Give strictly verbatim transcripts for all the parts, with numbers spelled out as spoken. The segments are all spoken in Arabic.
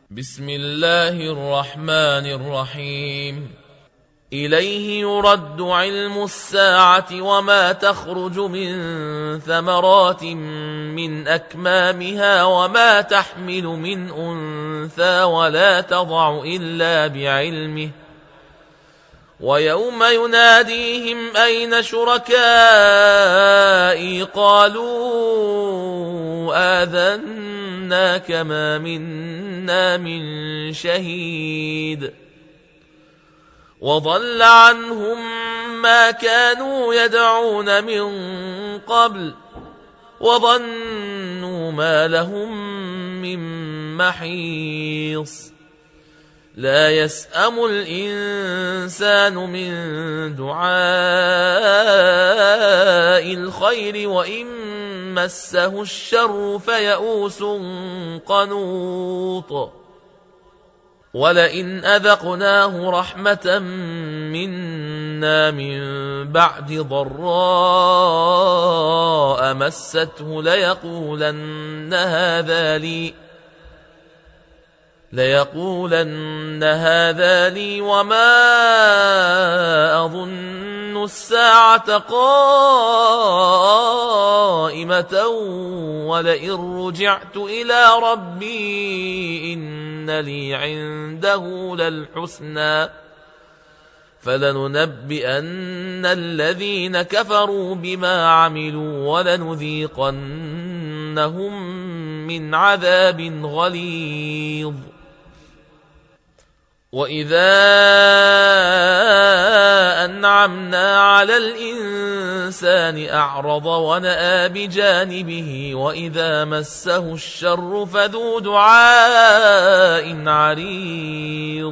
بسم الله الرحمن الرحيم. إليه يرد علم الساعة وما تخرج من ثمرات من أكمامها وما تحمل من أنثى ولا تضع إلا بعلمه، ويوم يناديهم أين شركائي قالوا آذناك ما منا من شهيد، وضل عنهم ما كانوا يدعون من قبل وظنوا ما لهم من محيص. لا يسأم الإنسان من دعاء الخير وإن مسه الشر فيئوس قنوط. ولئن أذقناه رحمة منا من بعد ضراء مسته ليقولن هذا لي ليقولن هذا لي وما أظن الساعة قائمة ولئن رجعت إلى ربي إن لي عنده للحسنى فلننبئن الذين كفروا بما عملوا ولنذيقنهم من عذاب غليظ. وإذا أنعمنا على الإنسان أعرض ونأى بجانبه وإذا مسه الشر فذو دعاء عريض.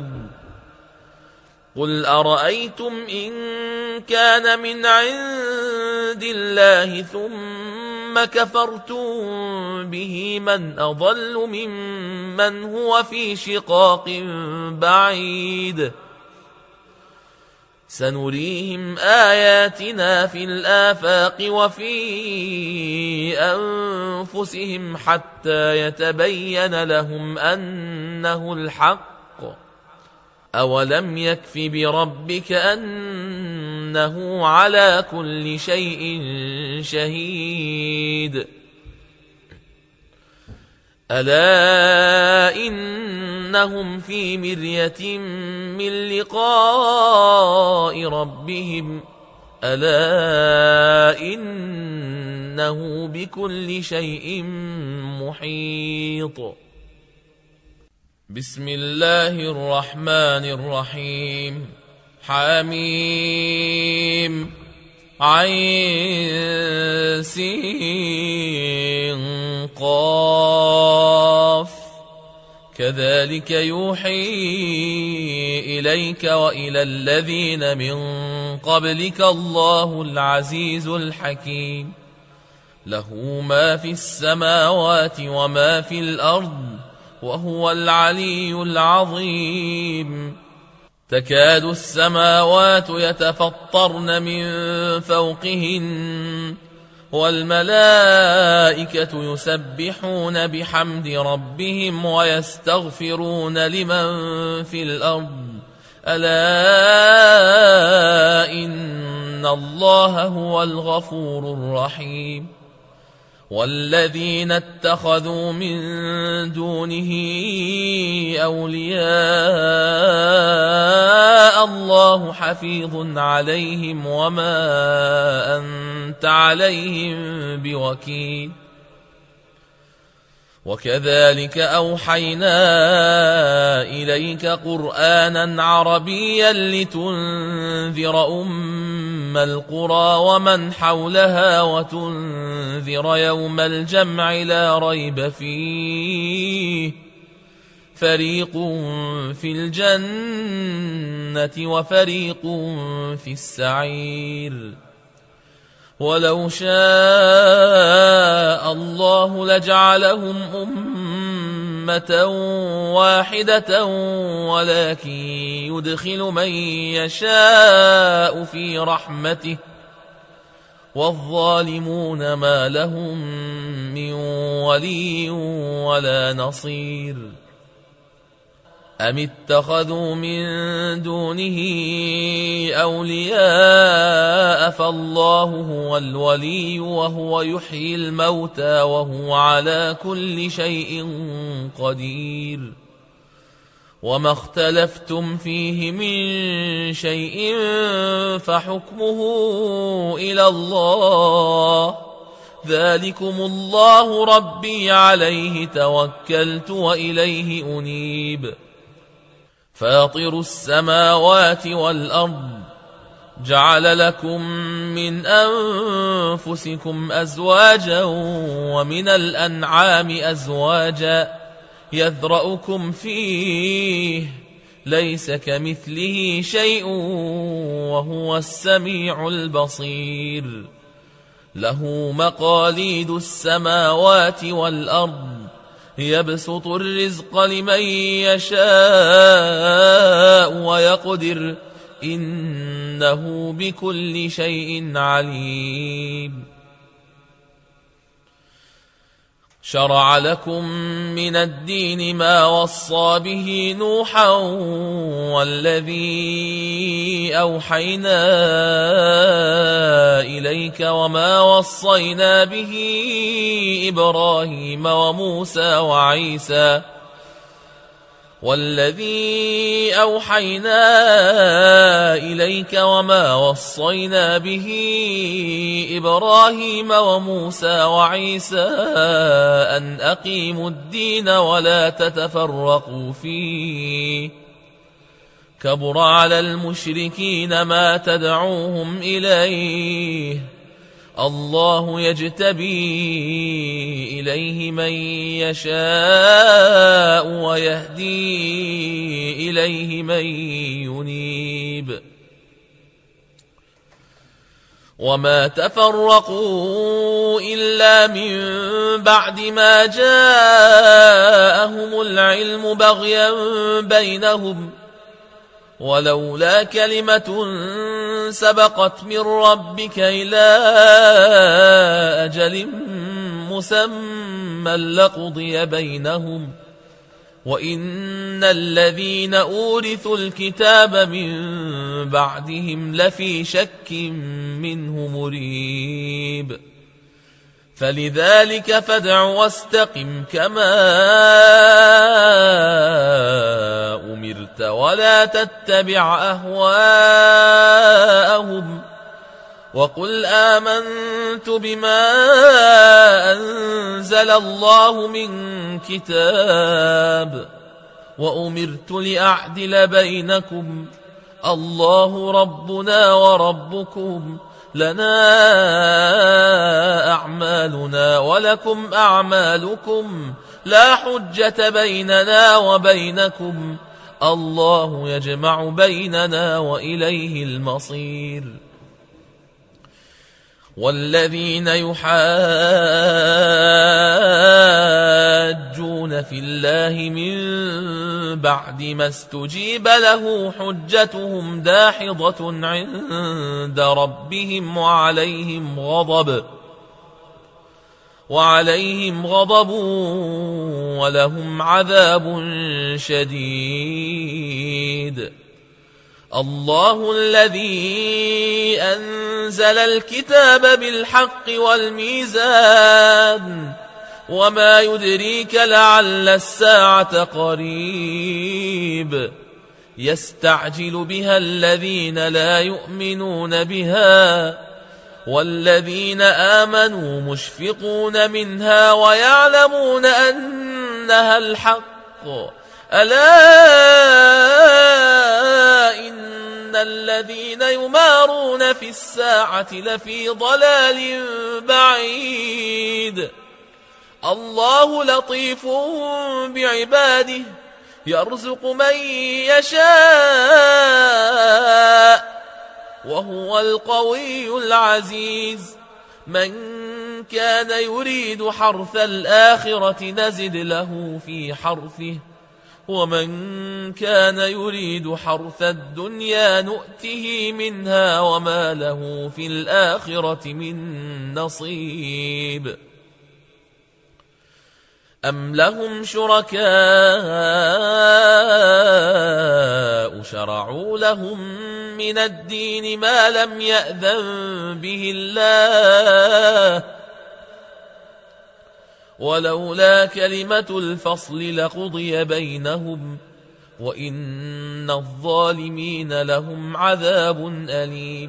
قل أرأيتم إن كان من عند الله ثم كفرتم به من أضل ممن هو في شقاق بعيد. سنريهم آياتنا في الآفاق وفي أنفسهم حتى يتبين لهم أنه الحق. أولم يكف بربك أنه على كل شيء شهيد. ألا إنهم في مرية من لقاء ربهم ألا إنه بكل شيء محيط. بسم الله الرحمن الرحيم. حميم عين سين قاف كذلك يوحي إليك وإلى الذين من قبلك الله العزيز الحكيم. له ما في السماوات وما في الأرض وهو العلي العظيم. تكاد السماوات يتفطرن من فوقهن والملائكة يسبحون بحمد ربهم ويستغفرون لمن في الأرض ألا إن الله هو الغفور الرحيم. والذين اتخذوا من دونه أولياء الله حفيظ عليهم وما أنت عليهم بوكيل. وكذلك أوحينا إليك قرآنا عربيا لتنذر أم القرى ومن حولها وتنذر يوم الجمع لا ريب فيه فريق في الجنة وفريق في السعير. ولو شاء الله لجعلهم أمة واحدة ولكن يدخل من يشاء في رحمته والظالمون ما لهم من ولي ولا نصير. أم اتخذوا من دونه أولياء فالله هو الولي وهو يحيي الموتى وهو على كل شيء قدير. وما اختلفتم فيه من شيء فحكمه إلى الله، ذلكم الله ربي عليه توكلت وإليه أنيب. فاطر السماوات والأرض جعل لكم من أنفسكم أزواجا ومن الأنعام أزواجا يذرأكم فيه ليس كمثله شيء وهو السميع البصير. له مقاليد السماوات والأرض يبسط الرزق لمن يشاء ويقدر إنه بكل شيء عليم. شرع لكم من الدين ما وصى به نوحا والذي أوحينا إليك وما وصينا به إبراهيم وموسى وعيسى والذي أوحينا إليك وما وصينا به إبراهيم وموسى وعيسى أن أقيموا الدين ولا تتفرقوا فيه، كبر على المشركين ما تدعوهم إليه، الله يجتبي إليه من يشاء ويهدي إليه من ينيب. وما تفرقوا إلا من بعد ما جاءهم العلم بغيا بينهم، ولولا كلمة سبقت من ربك إلى أجل مسمى لقضي بينهم، وإن الذين أورثوا الكتاب من بعدهم لفي شك منه مريب. فلذلك فادع واستقم كما أمرت ولا تتبع أهواءهم، وقل آمنت بما أنزل الله من كتاب وأمرت لأعدل بينكم، الله ربنا وربكم لنا أعمالنا ولكم أعمالكم لا حجة بيننا وبينكم، الله يجمع بيننا وإليه المصير. والذين يحاجون في الله من بعد ما استجيب له حجتهم داحضة عند ربهم وعليهم غضب وعليهم غضب ولهم عذاب شديد. الله الذي أنزل الكتاب بالحق والميزان، وما يدريك لعل الساعة قريب، يستعجل بها الذين لا يؤمنون بها والذين آمنوا مشفقون منها ويعلمون أنها الحق، ألا إن الذين يمارون في الساعة لفي ضلال بعيد. الله لطيف بعباده يرزق من يشاء وهو القوي العزيز. من كان يريد حرث الآخرة نزد له في حرثه ومن كان يريد حرث الدنيا نؤته منها وما له في الآخرة من نصيب. أم لهم شركاء لهم من الدين ما لم يأذن به الله، ولولا كلمة الفصل لقضي بينهم، وإن الظالمين لهم عذاب أليم.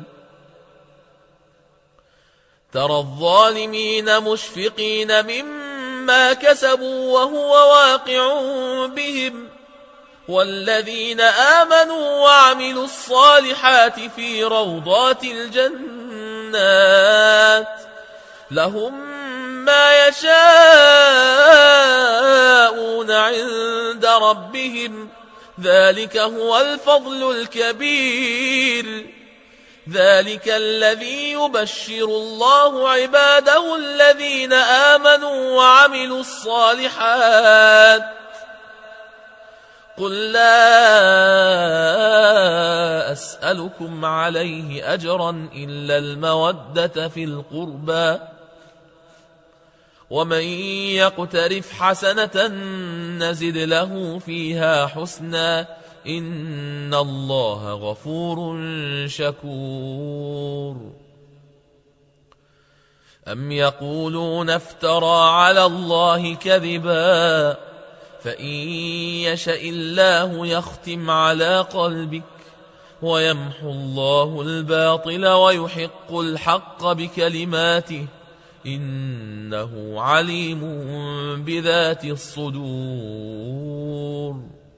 ترى الظالمين مشفقين مما كسبوا وهو واقع بهم، والذين آمنوا وعملوا الصالحات في روضات الجنات لهم ما يشاءون عند ربهم، ذلك هو الفضل الكبير. ذلك الذي يبشر الله عباده الذين آمنوا وعملوا الصالحات. قل لا أسألكم عليه أجرا إلا المودة في القربى، ومن يقترف حسنة نزد له فيها حسنا، إن الله غفور شكور. أم يقولون افترى على الله كذبا، فإن يشأ الله يختم على قلبك ويمحو الله الباطل ويحق الحق بكلماته، إنه عليم بذات الصدور.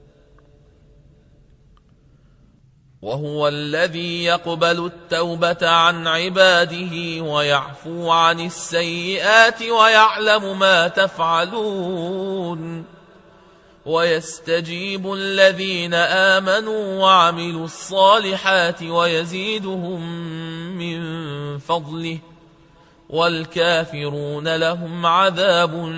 وهو الذي يقبل التوبة عن عباده ويعفو عن السيئات ويعلم ما تفعلون، ويستجيب الذين آمنوا وعملوا الصالحات ويزيدهم من فضله، والكافرون لهم عذاب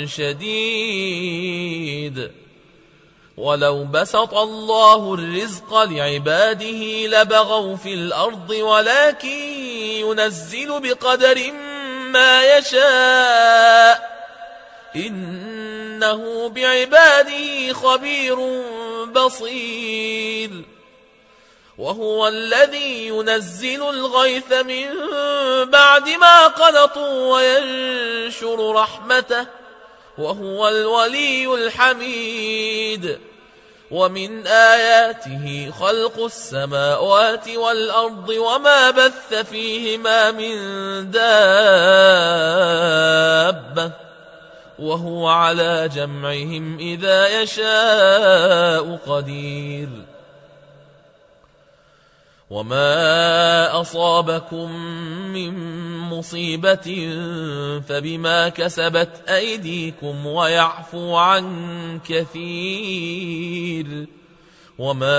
شديد. ولو بسط الله الرزق لعباده لبغوا في الأرض، ولكن ينزل بقدر ما يشاء، إنه بعباده خبير بصير. وهو الذي ينزل الغيث من بعد ما قنطوا وينشر رحمته، وهو الولي الحميد. ومن آياته خلق السماوات والأرض وما بث فيهما من دابة، وهو على جمعهم إذا يشاء قدير. وما أصابكم من مصيبة فبما كسبت أيديكم ويعفو عن كثير. وما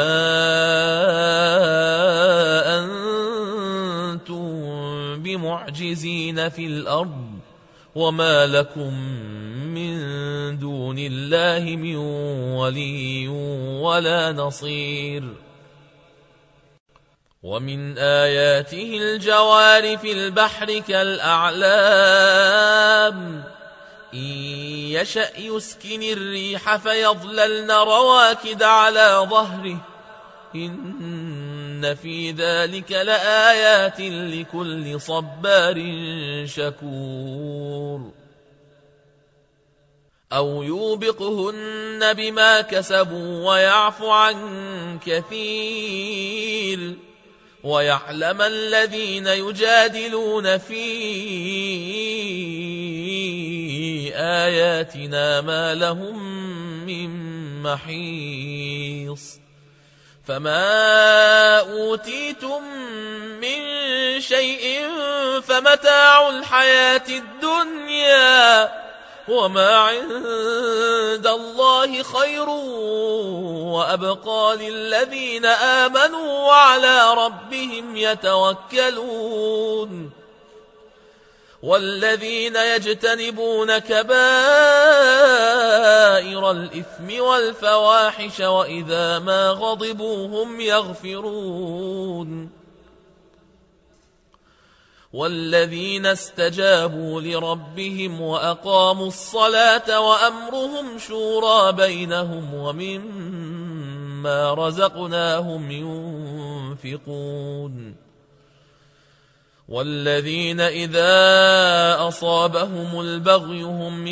أنتم بمعجزين في الأرض، وما لكم من دون الله من ولي ولا نصير. ومن آياته الجوار في البحر كالأعلام، إن يشأ يسكن الريح فيظللن رواكد على ظهره، إن في ذلك لآيات لكل صبار شكور. أو يوبقهن بما كسبوا ويعفو عن كثير، ويعلم الذين يجادلون في آياتنا ما لهم من محيص. فما أوتيتم من شيء فمتاع الحياة الدنيا، وما عند الله خير وأبقى للذين آمنوا وعلى ربهم يتوكلون. والذين يجتنبون كبائر الإثم والفواحش وإذا ما غضبوا هم يغفرون. والذين استجابوا لربهم وأقاموا الصلاة وأمرهم شورى بينهم ومما مما رزقناهم ينفقون والذين إذا أصابهم البغي هم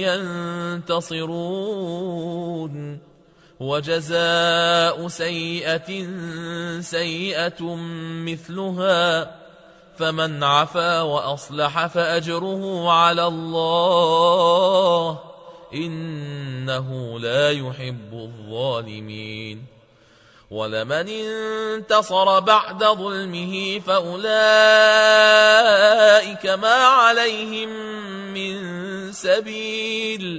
ينتصرون وجزاء سيئة سيئة مثلها فمن عفا وأصلح فأجره على الله إنه لا يحب الظالمين ولمن انتصر بعد ظلمه فأولئك ما عليهم من سبيل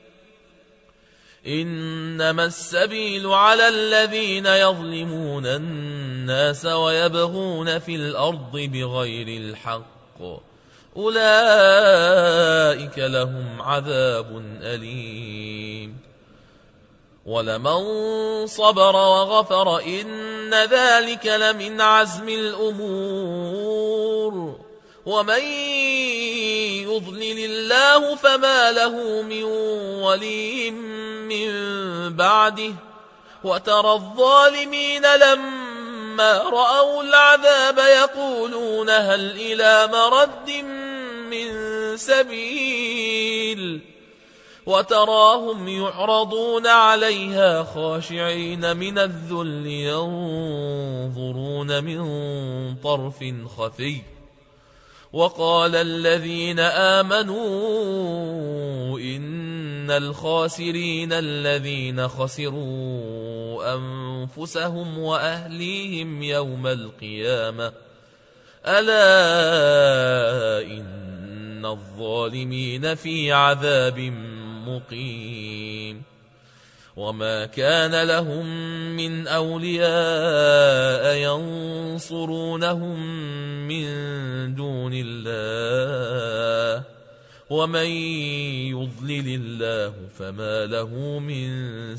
إنما السبيل على الذين يظلمون الناس ويبغون في الأرض بغير الحق أولئك لهم عذاب أليم ولمن صبر وغفر إن ذلك لمن عزم الأمور ومن يضلل الله فما له من ولي من بعده وترى الظالمين لما رأوا العذاب يقولون هل إلى مرد من سبيل وتراهم يعرضون عليها خاشعين من الذل ينظرون من طرف خفي وقال الذين آمنوا إن الخاسرين الذين خسروا أنفسهم وأهليهم يوم القيامة ألا إن الظالمين في عذاب مقيم وما كان لهم من أولياء ينصرونهم من دون الله ومن يضلل الله فما له من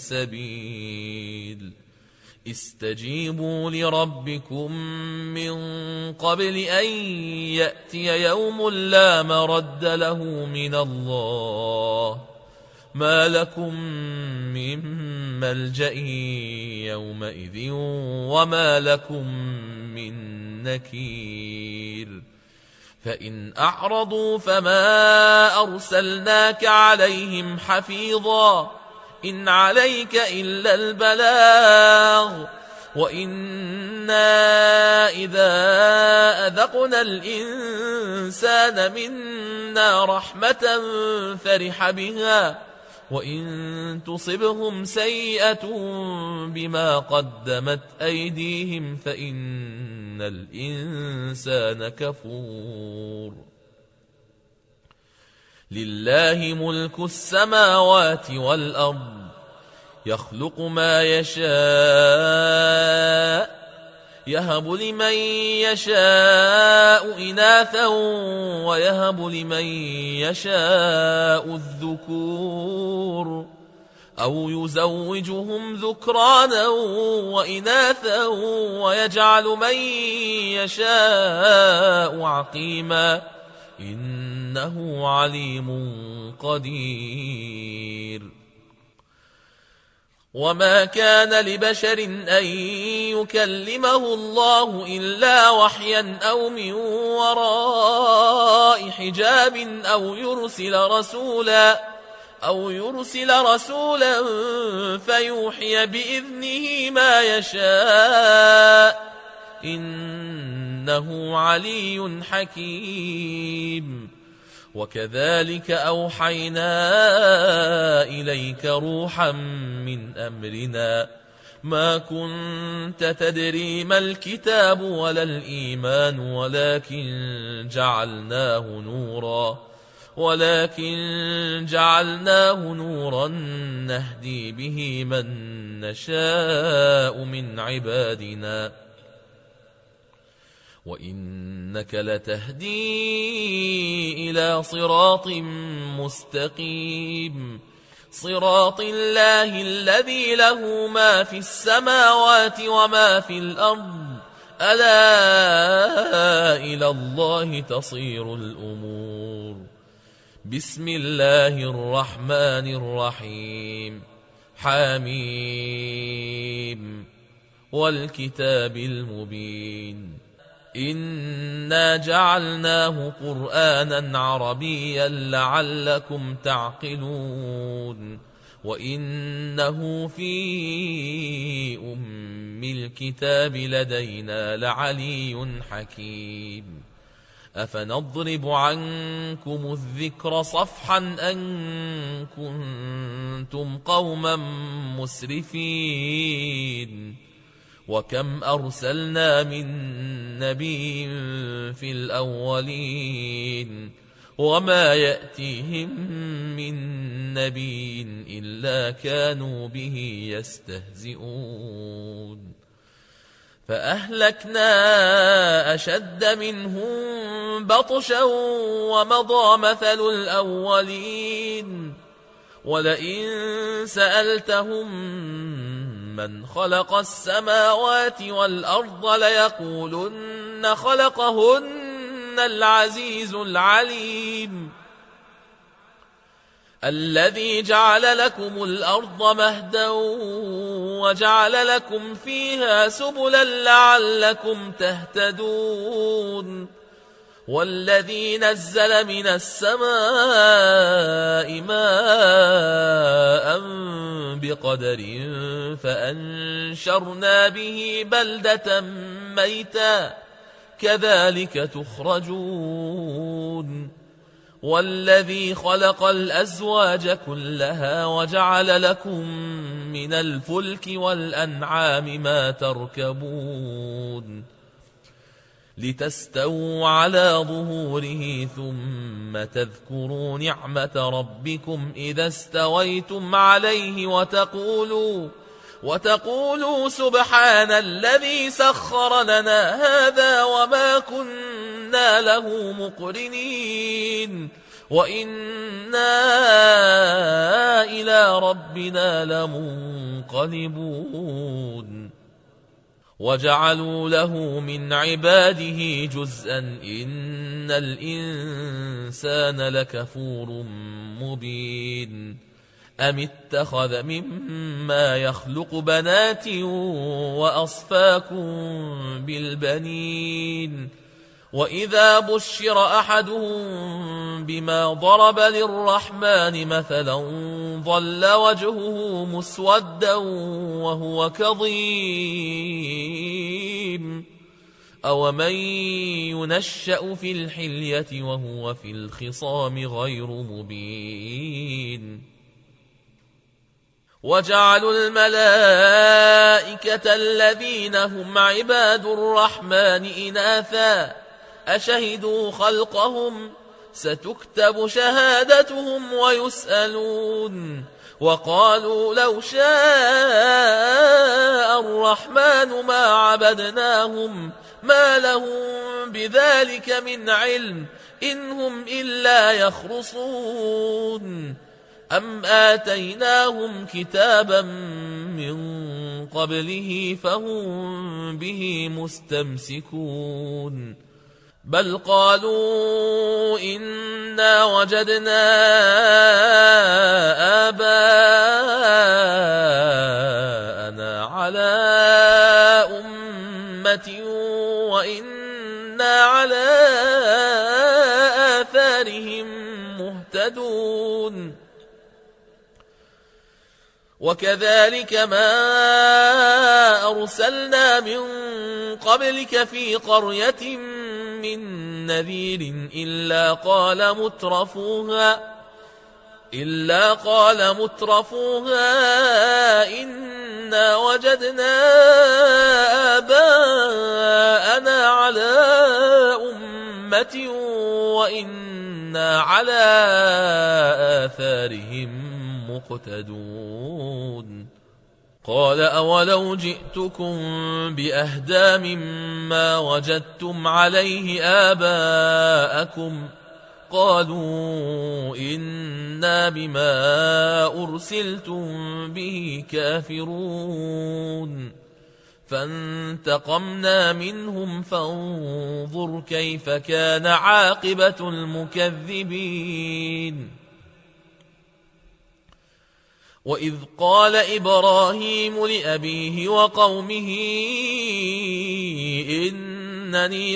سبيل استجيبوا لربكم من قبل أن يأتي يوم لا مرد له من الله ما لكم من ملجأ يومئذ وما لكم من نكير فإن أعرضوا فما أرسلناك عليهم حفيظا إن عليك إلا البلاغ وإنا إذا أذقنا الإنسان منا رحمة فرح بها وإن تصبهم سيئة بما قدمت أيديهم فإن الإنسان كفور لله ملك السماوات والأرض يخلق ما يشاء يهب لمن يشاء إناثا ويهب لمن يشاء الذكور أو يزوجهم ذكرانا وإناثا ويجعل من يشاء عقيما إنه عليم قدير وما كان لبشر أن يكلمه الله إلا وحيا أو من وراء حجاب أو يرسل رسولا أو يرسل رسولا فيوحي بإذنه ما يشاء إنه علي حكيم وكذلك أوحينا إليك روحا من أمرنا ما كنت تدري ما الكتاب ولا الإيمان ولكن جعلناه نورا ولكن جعلناه نورا نهدي به من نشاء من عبادنا وإنك لتهدي إلى صراط مستقيم صراط الله الذي له ما في السماوات وما في الأرض ألا إلى الله تصير الأمور بسم الله الرحمن الرحيم حميم والكتاب المبين إنا جعلناه قرآنا عربيا لعلكم تعقلون وإنه في أم الكتاب لدينا لعلي حكيم أفنضرب عنكم الذكر صفحا أن كنتم قوما مسرفين وكم أرسلنا من نبي في الأولين وما يأتيهم من نبي إلا كانوا به يستهزئون فأهلكنا أشد منهم بطشا ومضى مثل الأولين ولئن سألتهم من خلق السماوات والأرض ليقولن خلقهن العزيز العليم الذي جعل لكم الأرض مهدا وجعل لكم فيها سبلا لعلكم تهتدون والذي نزل من السماء ماء بقدر فأنشرنا به بلدة ميتا كذلك تخرجون والذي خلق الأزواج كلها وجعل لكم من الفلك والأنعام ما تركبون لتستووا على ظهوره ثم تذكروا نعمة ربكم إذا استويتم عليه وتقولوا وتقولوا سبحان الذي سخر لنا هذا وما كنا له مقرنين وإنا إلى ربنا لمنقلبون وجعلوا له من عباده جزءا إن الإنسان لكفور مبين أم اتخذ مما يخلق بنات وأصفاكم بالبنين وإذا بشر أحدهم بما ضرب للرحمن مثلا ظل وجهه مسودا وهو كظيم أومن ينشأ في الحلية وهو في الخصام غير مبين وجعلوا الملائكة الذين هم عباد الرحمن إناثا أشهدوا خلقهم ستكتب شهادتهم ويسألون وقالوا لو شاء الرحمن ما عبدناهم ما لهم بذلك من علم إن هم إلا يخرصون أم آتيناهم كتابا من قبله فهم به مستمسكون بل قالوا إنا وجدنا آباءنا على أمة وإنا على آثارهم مهتدون وكذلك ما أرسلنا من قبلك في قرية من نذير إلا قال مترفوها إلا قال مترفوها إنا وجدنا آباءنا على أمة وإنا على آثارهم مقتدون قال أولو جئتكم بأهدى مما وجدتم عليه آباءكم قالوا إنا بما أرسلتم به كافرون فانتقمنا منهم فانظر كيف كان عاقبة المكذبين وإذ قال إبراهيم لأبيه وقومه إنني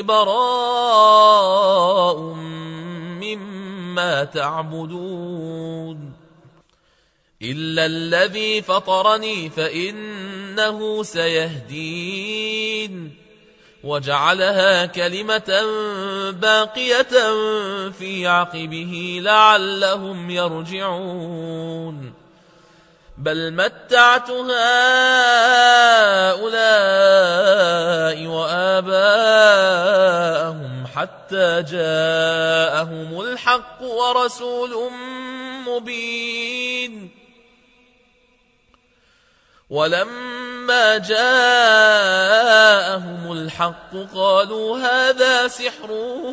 براء مما تعبدون إلا الذي فطرني فإنه سيهدين وجعلها كلمة باقية في عقبه لعلهم يرجعون بل متعت هؤلاء وآباءهم حتى جاءهم الحق ورسول مبين ولما جاءهم الحق قالوا هذا سحر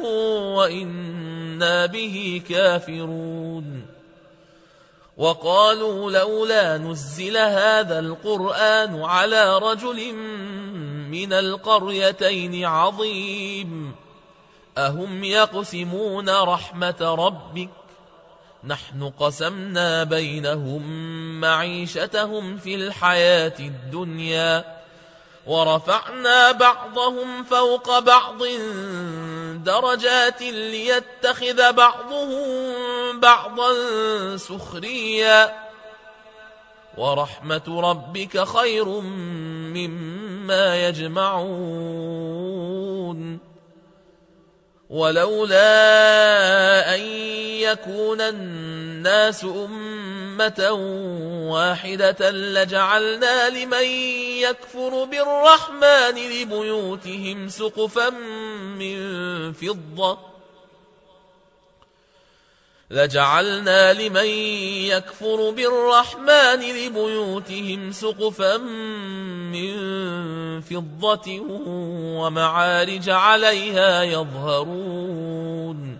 وإنا به كافرون وقالوا لولا نزل هذا القرآن على رجل من القريتين عظيم أهم يقسمون رحمة ربك نحن قسمنا بينهم معيشتهم في الحياة الدنيا ورفعنا بعضهم فوق بعض درجات ليتخذ بعضهم بعضا سخريا ورحمة ربك خير مما يجمعون ولولا أن يكون الناس أمة واحدة لجعلنا لمن يكفر بالرحمن لبيوتهم سقفا من فضة لجعلنا لمن يكفر بالرحمن لبيوتهم سقفا من فضة ومعارج عليها يظهرون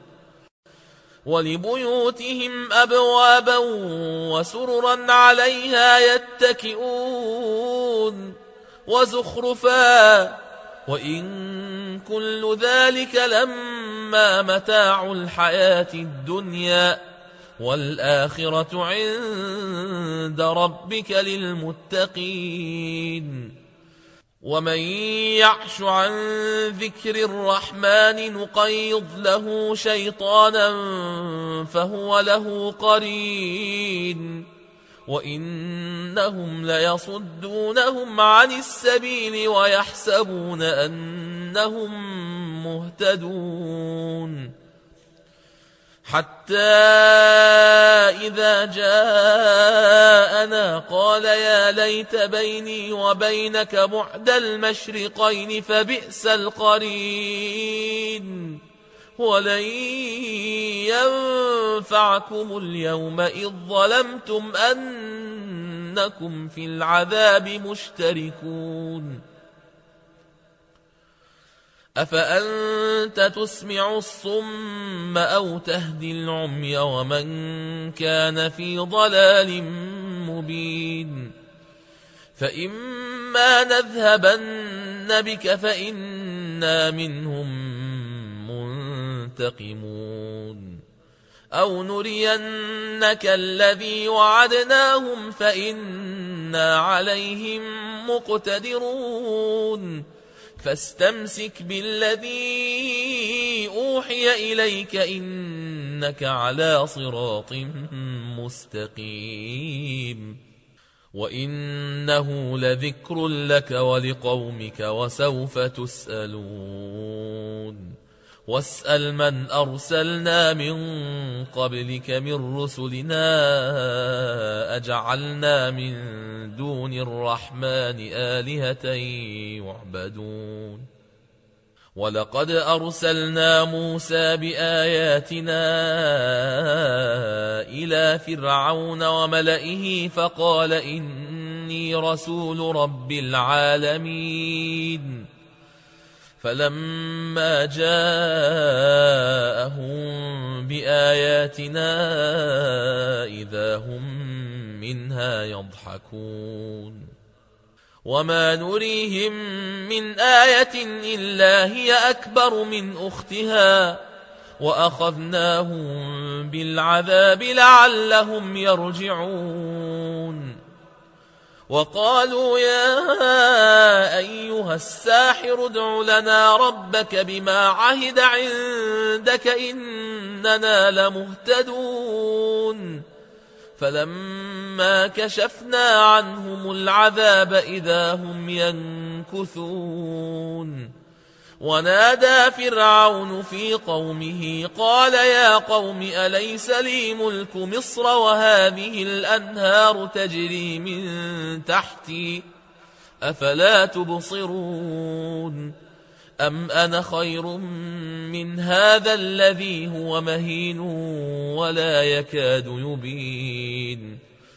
ولبيوتهم أبوابا وسررا عليها يتكئون وزخرفا وإن كل ذلك لما متاع الحياة الدنيا والآخرة عند ربك للمتقين ومن يعش عن ذكر الرحمن نقيض له شيطانا فهو له قرين وإنهم ليصدونهم عن السبيل ويحسبون أنهم مهتدون حتى إذا جاءنا قال يا ليت بيني وبينك بعد المشرقين فبئس القرين ولن ينفعكم اليوم إذ ظلمتم أنكم في العذاب مشتركون أفأنت تسمع الصم أو تهدي العمي ومن كان في ضلال مبين فإما نذهبن بك فإنا منهم منتقمون أو نرينك الذي وعدناهم فإنا عليهم مقتدرون فاستمسك بالذي أوحي إليك إنك على صراط مستقيم وإنه لذكر لك ولقومك وسوف تسألون واسأل من أرسلنا من قبلك من رسلنا أجعلنا من دون الرحمن آلهة يعبدون ولقد أرسلنا موسى بآياتنا إلى فرعون وملئه فقال إني رسول رب العالمين فلما جاءهم بآياتنا إذا هم منها يضحكون وما نريهم من آية إلا هي أكبر من أختها وأخذناهم بالعذاب لعلهم يرجعون وقالوا يا أيها الساحر ادع لنا ربك بما عهد عندك إننا لمهتدون فلما كشفنا عنهم العذاب إذا هم ينكثون ونادى فرعون في قومه قال يا قوم أليس لي ملك مصر وهذه الأنهار تجري من تحتي أفلا تبصرون أم أنا خير من هذا الذي هو مهين ولا يكاد يبين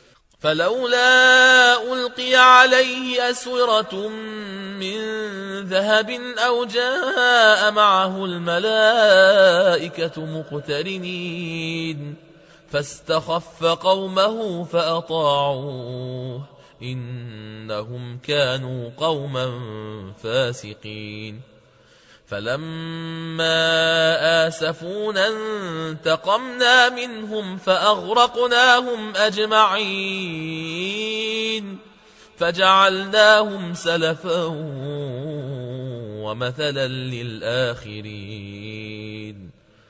فلولا ألقي عليه أسورة من ذهب أو جاء معه الملائكة مقترنين فاستخف قومه فأطاعوه إنهم كانوا قوما فاسقين فلما آسفونا انتقمنا منهم فأغرقناهم أجمعين فجعلناهم سلفا ومثلا للآخرين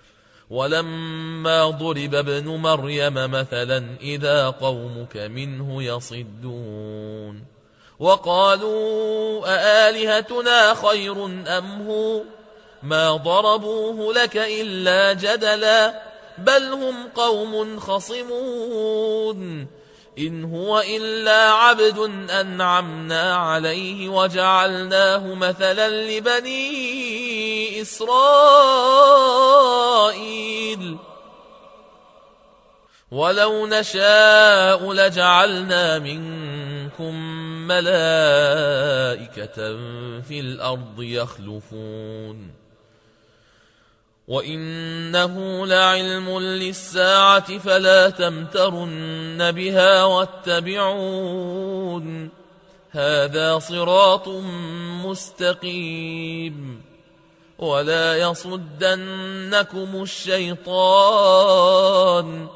ولما ضرب ابن مريم مثلا إذا قومك منه يصدون وقالوا أآلهتنا خير أم هو ما ضربوه لك إلا جدلا بل هم قوم خصمون إن هو إلا عبد أنعمنا عليه وجعلناه مثلا لبني إسرائيل ولو نشاء لجعلنا منكم ملائكة في الأرض يخلفون وإنه لعلم للساعة فلا تمترن بها واتبعون هذا صراط مستقيم ولا يصدنكم الشيطان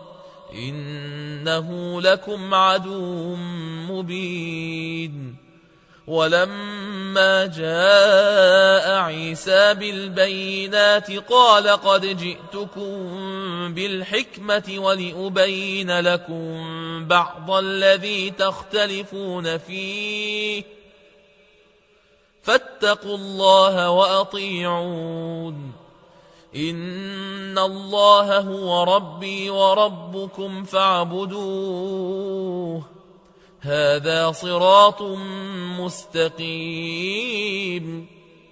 إنه لكم عدو مبين ولما جاء عيسى بالبينات قال قد جئتكم بالحكمة ولأبين لكم بعض الذي تختلفون فيه فاتقوا الله وأطيعون إن الله هو ربي وربكم فاعبدوه هذا صراط مستقيم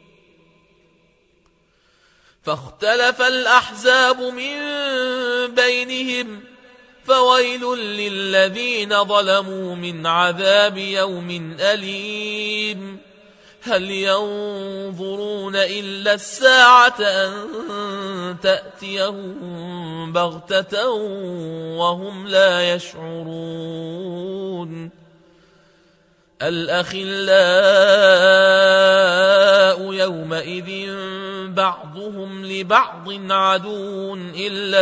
فاختلف الأحزاب من بينهم فويل للذين ظلموا من عذاب يوم أليم هل ينظرون إلا الساعة أن تأتيهم بغتة وهم لا يشعرون الأخلاء يومئذ بعضهم لبعض عدو إلا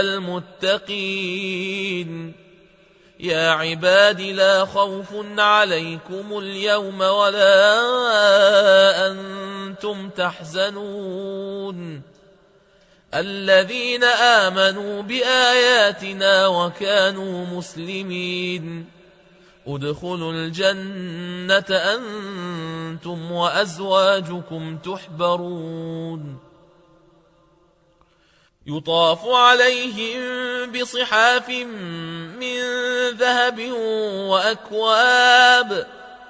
المتقين يا عباد لا خوف عليكم اليوم ولا أنتم تحزنون الذين آمنوا بآياتنا وكانوا مسلمين ادخلوا الجنة أنتم وأزواجكم تحبرون يطاف عليهم بصحاف من ذهب وأكواب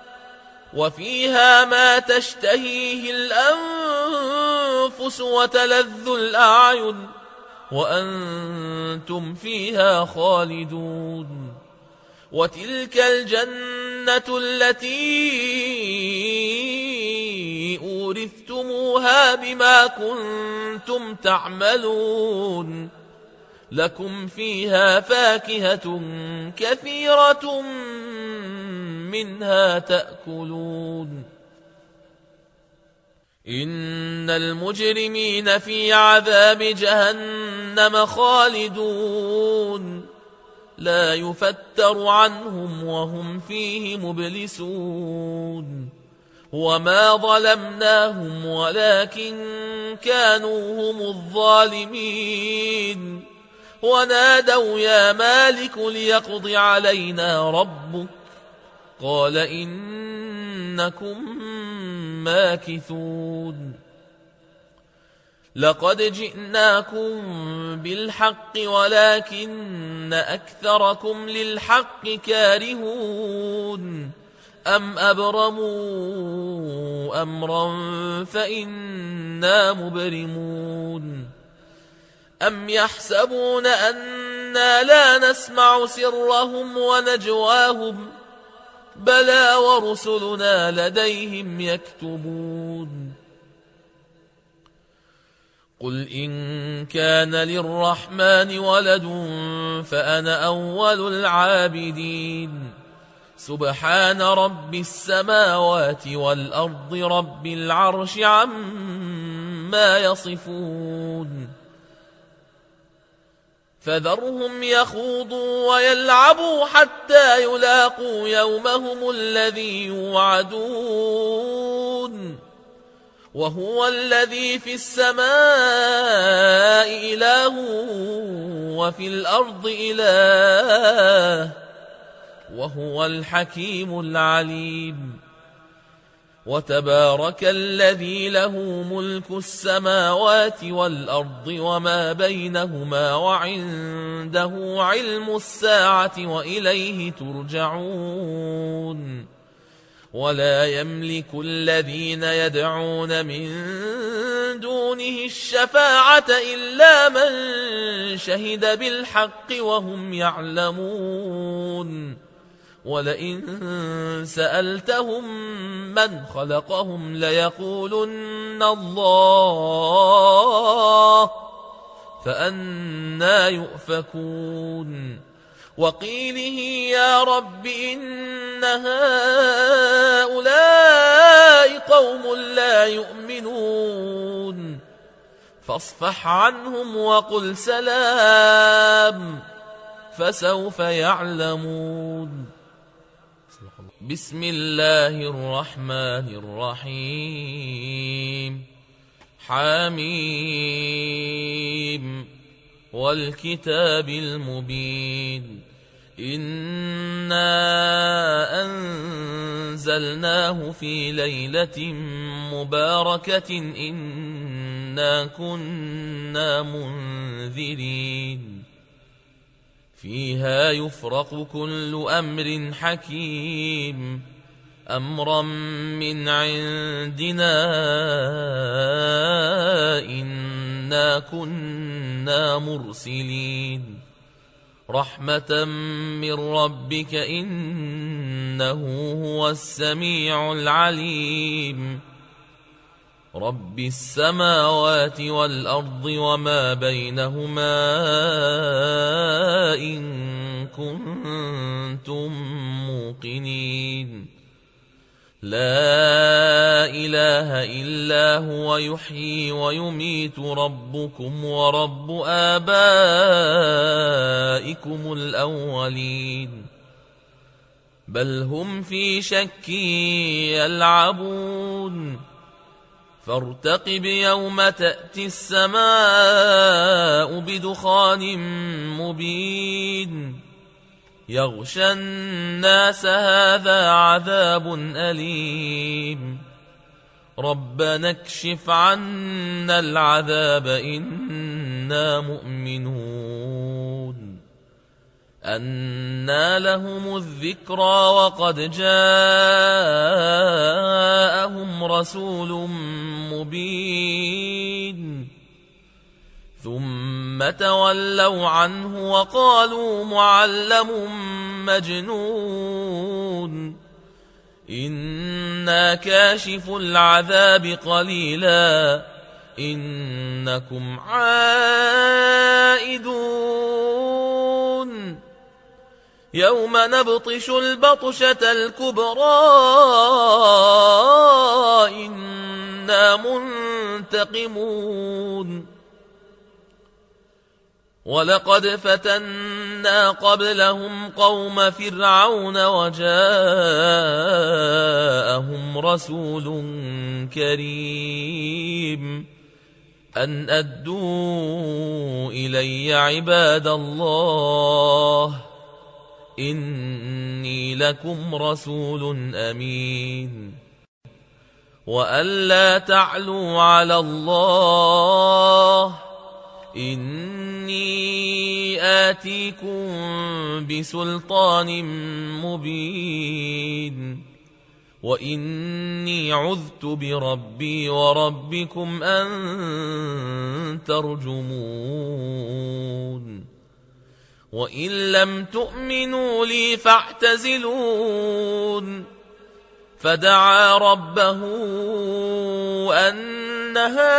وفيها ما تشتهيه الأنفس وتلذ الأعين وأنتم فيها خالدون وتلك الجنة التي أورثتموها بما كنتم تعملون لكم فيها فاكهة كثيرة منها تأكلون إن المجرمين في عذاب جهنم خالدون لا يفتر عنهم وهم فيه مبلسون وما ظلمناهم ولكن كانوا هم الظالمين ونادوا يا مالك ليقض علينا ربك قال إنكم ماكثون لقد جئناكم بالحق ولكن أكثركم للحق كارهون أم أبرموا أمرا فإنا مبرمون أم يحسبون أنا لا نسمع سرهم ونجواهم بلى ورسلنا لديهم يكتبون قل إن كان للرحمن ولد فأنا أول العابدين سبحان رب السماوات والأرض رب العرش عما يصفون فذرهم يخوضوا ويلعبوا حتى يلاقوا يومهم الذي يوعدون وهو الذي في السماء إله وفي الأرض إله وهو الحكيم العليم وتبارك الذي له ملك السماوات والأرض وما بينهما وعنده علم الساعة وإليه ترجعون ولا يملك الذين يدعون من دونه الشفاعة إلا من شهد بالحق وهم يعلمون ولئن سألتهم من خلقهم ليقولن الله فأنى يؤفكون وقيله يا رب إن هؤلاء قوم لا يؤمنون فاصفح عنهم وقل سلام فسوف يعلمون بسم الله الرحمن الرحيم حميم والكتاب المبين إنا أنزلناه في ليلة مباركة إنا كنا منذرين فيها يفرق كل أمر حكيم أمرا من عندنا إنا كنا مرسلين رحمة من ربك إنه هو السميع العليم رب السماوات والأرض وما بينهما إن كنتم موقنين لا إله إلا هو يحيي ويميت ربكم ورب آبائكم الأولين بل هم في شك يلعبون فارتقب يوم تأتي السماء بدخان مبين يغشى الناس هذا عذاب أليم ربنا اكشف عنا العذاب إنا مؤمنون أنى لهم الذكرى وقد جاءهم رسول مبين ثم تولوا عنه وقالوا معلم مجنون إنا كاشف العذاب قليلا إنكم عائدون يوم نبطش البطشة الكبرى إنا إنا منتقمون ولقد فتنا قبلهم قوم فرعون وجاءهم رسول كريم أن أدوا إلي عباد الله إني لكم رسول أمين وأن لا تعلوا على الله إني آتيكم بسلطان مبين وإني عذت بربي وربكم أن ترجمون وإن لم تؤمنوا لي فاعتزلون فدعا ربه أن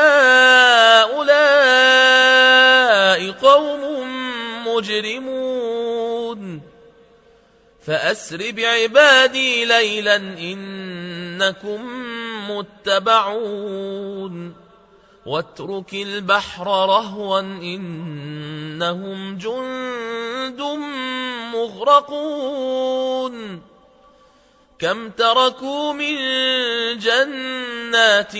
هؤلاء قوم مجرمون فأسر بعبادي ليلا إنكم متبعون واترك البحر رهوا إنهم جند مغرقون كم تركوا من جنات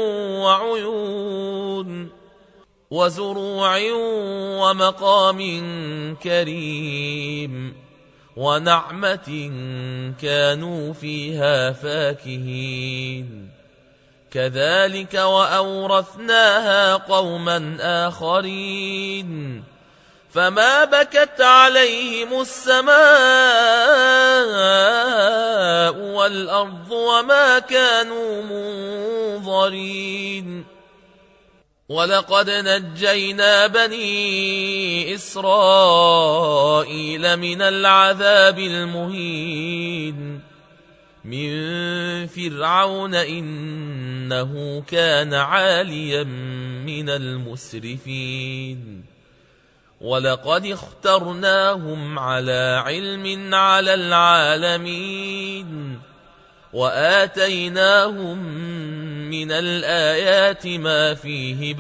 وعيون وزروع ومقام كريم ونعمة كانوا فيها فاكهين كذلك وأورثناها قوما آخرين فما بكت عليهم السماء والأرض وما كانوا منظرين ولقد نجينا بني إسرائيل من العذاب المهين من فرعون إنه كان عاليا من المسرفين ولقد اخترناهم على علم على العالمين وآتيناهم من الآيات ما فيه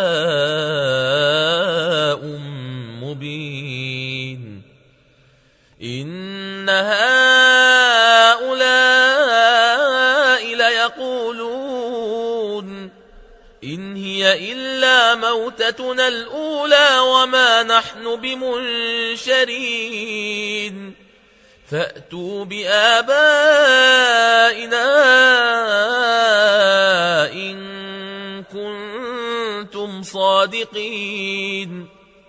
بلاء مبين إن هؤلاء ليقولون إن هي إلا موتتنا الأولى وما نحن بمنشرين فأتوا بآبائنا إن كنتم صادقين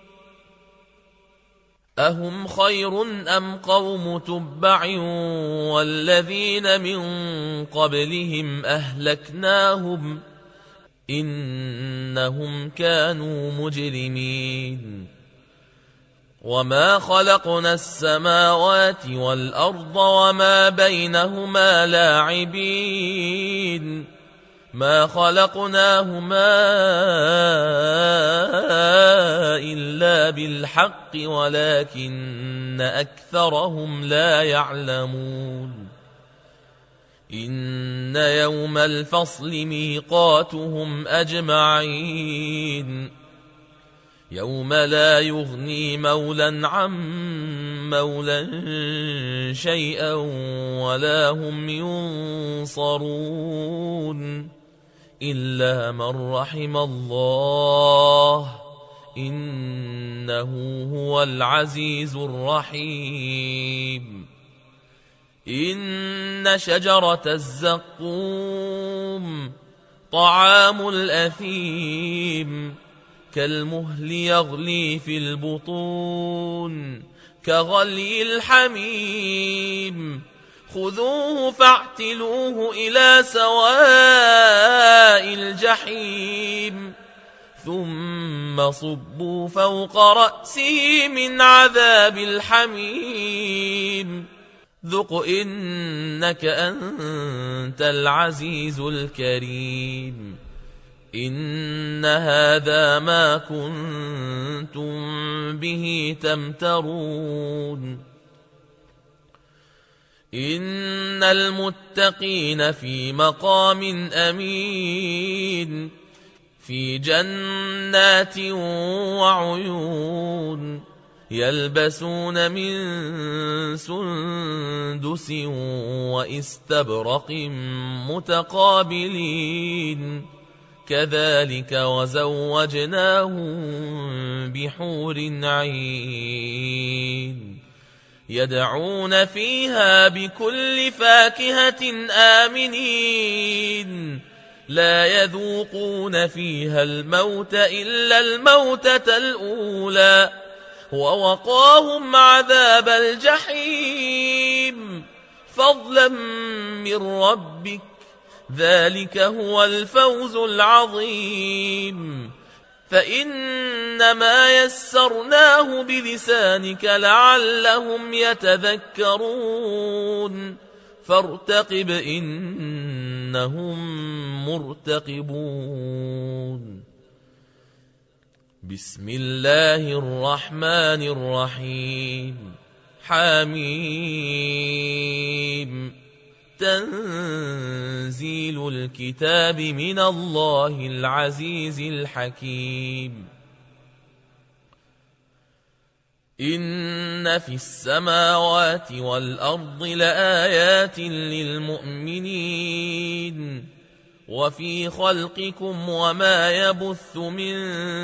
أهم خير أم قوم تبع والذين من قبلهم أهلكناهم إنهم كانوا مجرمين وما خلقنا السماوات والأرض وما بينهما لاعبين ما خلقناهما إلا بالحق ولكن أكثرهم لا يعلمون إن يوم الفصل ميقاتهم أجمعين يوم لا يغني مولا عن مولا شيئا ولا هم ينصرون إلا من رحم الله إنه هو العزيز الرحيم إن شجرة الزقوم طعام الأثيم كالمهل يغلي في البطون كغلي الحميم خذوه فاعتلوه إلى سواء الجحيم ثم صبوا فوق رأسه من عذاب الحميم ذق إنك أنت العزيز الكريم إن هذا ما كنتم به تمترون إن المتقين في مقام أمين في جنات وعيون يلبسون من سندس وإستبرق متقابلين كذلك وزوجناهم بحور عين يدعون فيها بكل فاكهة آمنين لا يذوقون فيها الموت إلا الموتة الأولى ووقاهم عذاب الجحيم فضلا من ربك ذلك هو الفوز العظيم فإنما يسرناه بلسانك لعلهم يتذكرون فارتقب إنهم مرتقبون بسم الله الرحمن الرحيم حميم تنزيل الكتاب من الله العزيز الحكيم إن في السماوات والأرض لآيات للمؤمنين وفي خلقكم وما يبث من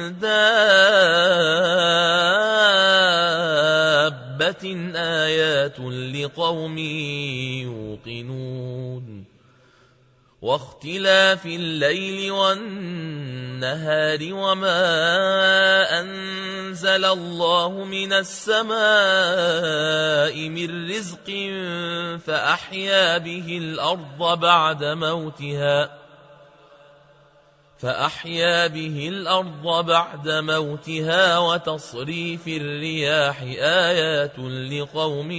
دابة آيات لقوم يوقنون واختلاف الليل والنهار وما أنزل الله من السماء من رزق فأحيا به الأرض بعد موتها فأحيا به الأرض بعد موتها وتصريف الرياح آيات لقوم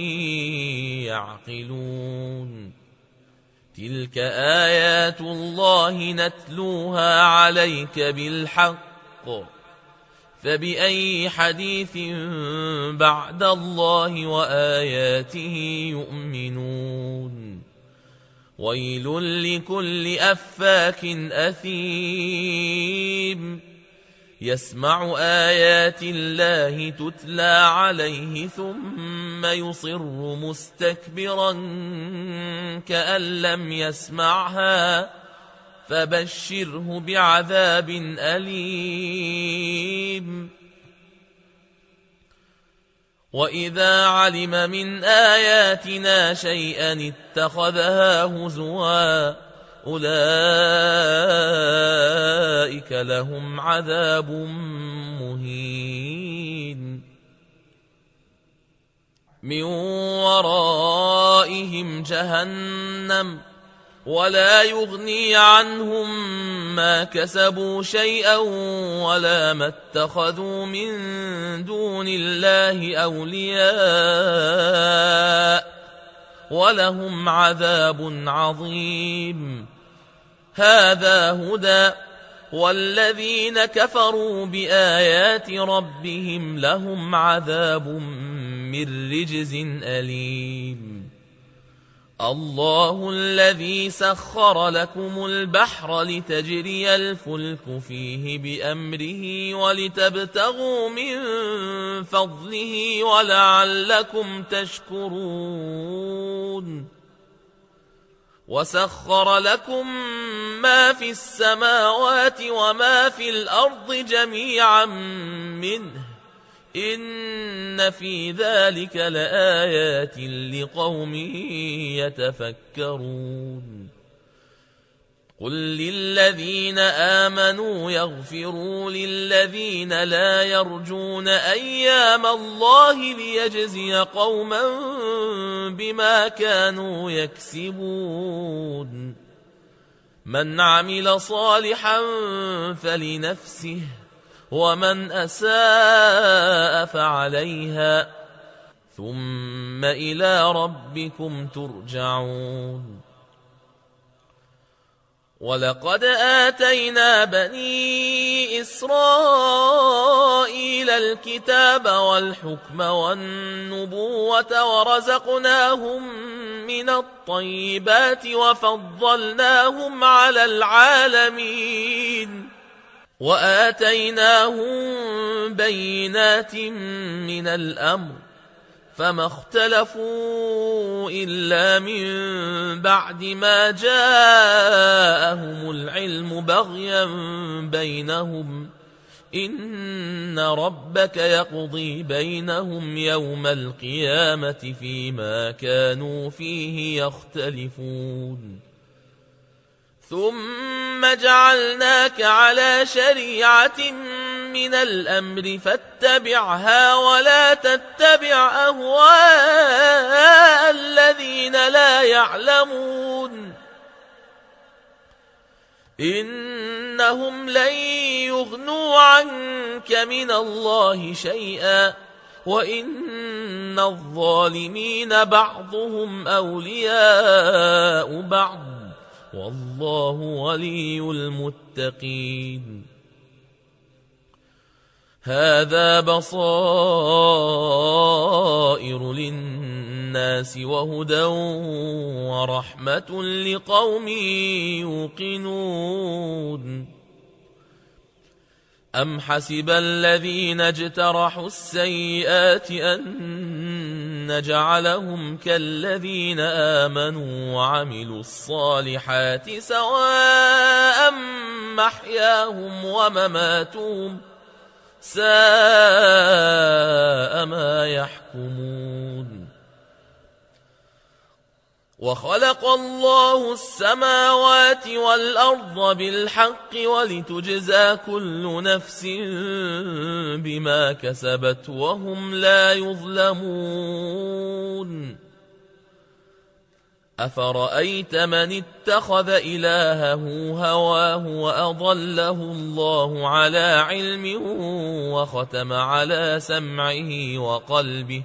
يعقلون تلك آيات الله نتلوها عليك بالحق فبأي حديث بعد الله وآياته يؤمنون ويل لكل أفاك أثيم يسمع آيات الله تتلى عليه ثم يصر مستكبرا كأن لم يسمعها فبشره بعذاب أليم وإذا علم من آياتنا شيئا اتخذها هزوا أولئك لهم عذاب مهين من ورائهم جهنم ولا يغني عنهم ما كسبوا شيئا ولا ما اتخذوا من دون الله أولياء ولهم عذاب عظيم هذا هدى والذين كفروا بآيات ربهم لهم عذاب من رجز أليم الله الذي سخر لكم البحر لتجري الفلك فيه بأمره ولتبتغوا من فضله ولعلكم تشكرون وسخر لكم ما في السماوات وما في الأرض جميعا منه إن في ذلك لآيات لقوم يتفكرون قل للذين آمنوا يغفروا للذين لا يرجون أيام الله ليجزي قوما بما كانوا يكسبون من عمل صالحا فلنفسه ومن أساء فعليها ثم إلى ربكم ترجعون ولقد آتينا بني إسرائيل الكتاب والحكم والنبوة ورزقناهم من الطيبات وفضلناهم على العالمين وآتيناهم بينات من الأمر فما اختلفوا إلا من بعد ما جاءهم العلم بغيا بينهم إن ربك يقضي بينهم يوم القيامة فيما كانوا فيه يختلفون ثم جعلناك على شريعة من الأمر فاتبعها ولا تتبع أهواء الذين لا يعلمون إنهم لن يغنوا عنك من الله شيئا وإن الظالمين بعضهم أولياء بعض والله ولي المتقين هذا بصائر للناس وهدى ورحمة لقوم يوقنون أم حسب الذين اجترحوا السيئات أن نجعلهم كالذين آمنوا وعملوا الصالحات سواء محياهم ومماتهم ساء ما يحكمون وخلق الله السماوات والأرض بالحق ولتجزى كل نفس بما كسبت وهم لا يظلمون أفرأيت من اتخذ إلهه هواه وأضله الله على علم وختم على سمعه وقلبه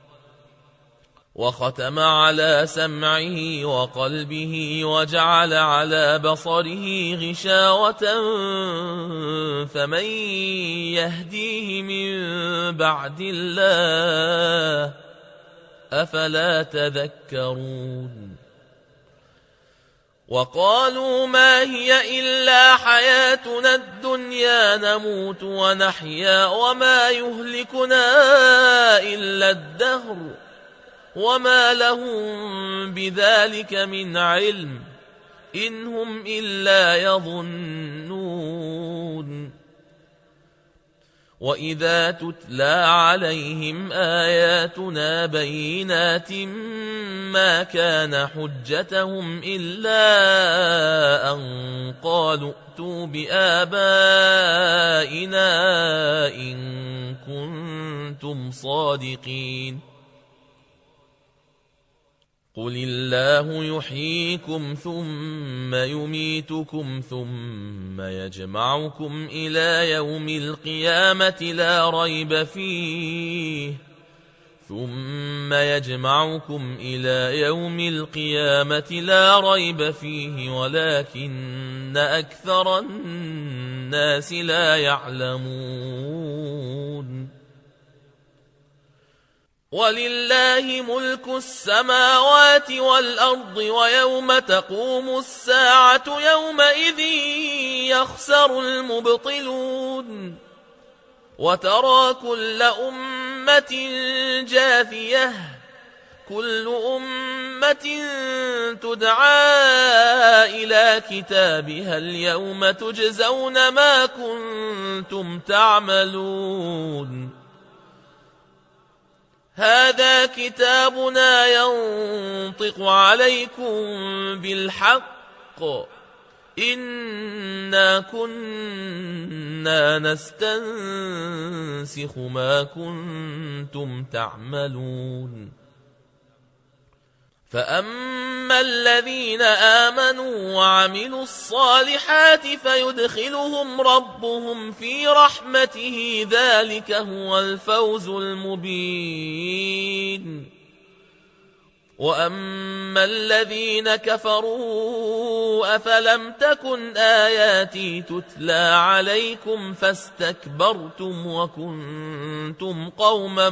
وختم على سمعه وقلبه وجعل على بصره غشاوة فمن يهديه من بعد الله أفلا تذكرون وقالوا ما هي إلا حياتنا الدنيا نموت ونحيا وما يهلكنا إلا الدهر وما لهم بذلك من علم إن هم إلا يظنون وإذا تتلى عليهم آياتنا بينات ما كان حجتهم إلا أن قالوا ائتوا بآبائنا إن كنتم صادقين قل الله يحييكم ثم يميتكم ثم يجمعكم إلى يوم القيامة لا ريب فيه ثم يجمعكم إلى يوم القيامة لا ريب فيه ولكن أكثر الناس لا يعلمون ولله ملك السماوات والأرض ويوم تقوم الساعة يومئذ يخسر المبطلون وترى كل أمة جاثية كل أمة تدعى إلى كتابها اليوم تجزون ما كنتم تعملون هذا كتابنا ينطق عليكم بالحق إنا كنا نستنسخ ما كنتم تعملون فأما الذين آمنوا وعملوا الصالحات فيدخلهم ربهم في رحمته ذلك هو الفوز المبين وأما الذين كفروا أفلم تكن آياتي تتلى عليكم فاستكبرتم وكنتم قوما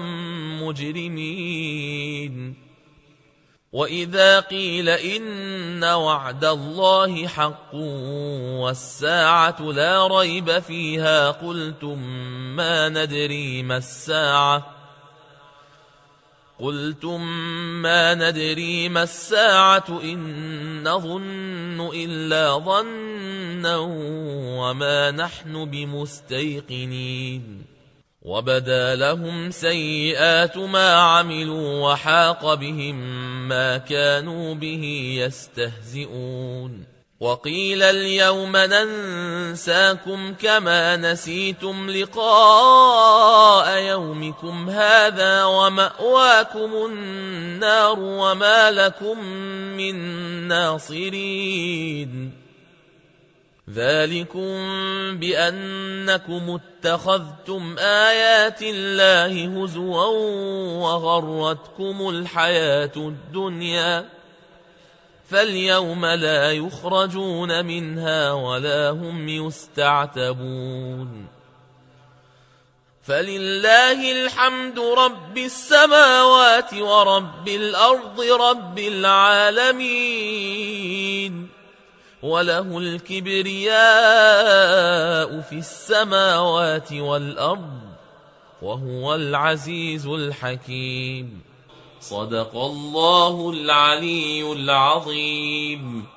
مجرمين وإذا قيل إن وعد الله حق والساعة لا ريب فيها قلتم ما ندري ما الساعة قلتم ما ندري ما الساعة إن نظن إلا ظنا وما نحن بمستيقنين وبدا لهم سيئات ما عملوا وحاق بهم ما كانوا به يستهزئون وقيل اليوم ننساكم كما نسيتم لقاء يومكم هذا ومأواكم النار وما لكم من ناصرين ذلكم بأنكم اتخذتم آيات الله هزوا وغرتكم الحياة الدنيا فاليوم لا يخرجون منها ولا هم يستعتبون فلله الحمد رب السماوات ورب الأرض رب العالمين وله الكبرياء في السماوات والأرض وهو العزيز الحكيم صدق الله العلي العظيم.